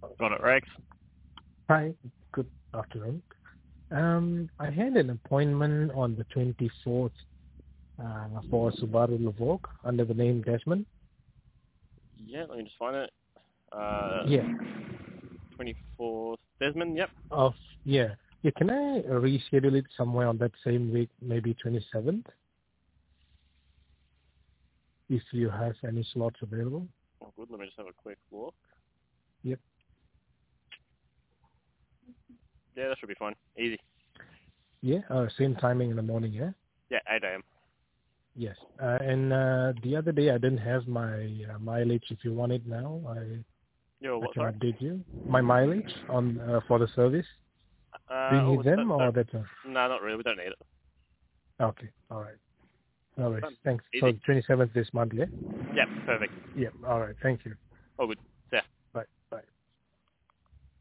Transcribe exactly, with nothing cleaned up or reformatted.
Got it, Rex. Hi, good afternoon. Um, I had an appointment on the twenty-fourth uh, for Subaru Levoque under the name Desmond. Yeah, let me just find it. Uh, Yeah. twenty-fourth. Desmond, yep. Of yeah. Yeah. Can I reschedule it somewhere on that same week, maybe twenty-seventh, if you have any slots available? Oh, good. Let me just have a quick look. Yep. Yeah, that should be fine. Easy. Yeah. Uh, same timing in the morning. Yeah. Yeah, eight a.m. Yes. Uh, and uh, the other day I didn't have my uh, mileage. If you want it now, I Yo, I what, can sorry? update you. My mileage on uh, for the service. Do Uh, you oh, need it's that, them that, or that's a... no, not really. We don't need it. Okay. All right. No worries. Done. Thanks. So Easy. twenty-seventh this month, yeah? Yep, perfect. Yeah. All right. Thank you. All good.